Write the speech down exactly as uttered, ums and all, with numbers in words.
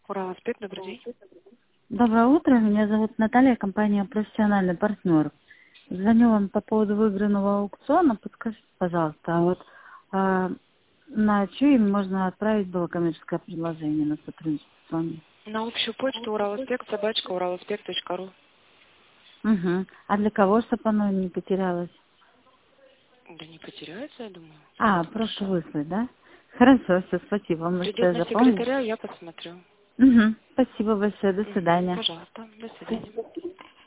Ураласпект, добрый день. Доброе утро, меня зовут Наталья, компания «Профессиональный партнер». Звоню вам по поводу выигранного аукциона. Подскажите, пожалуйста, а вот а, на чье имя можно отправить было коммерческое предложение на сотрудничество с вами? На общую почту ураласпект, собачка, ураласпект точка ру. Угу. А для кого, чтобы оно не потерялось? Да не потеряется, я думаю. А, Будет просто хорошо. выслать, да? Хорошо, все, спасибо вам Придет большое на за помощь. секретаря, я посмотрю. Угу. Спасибо большое, до Мгм. свидания. Пожалуйста, до свидания.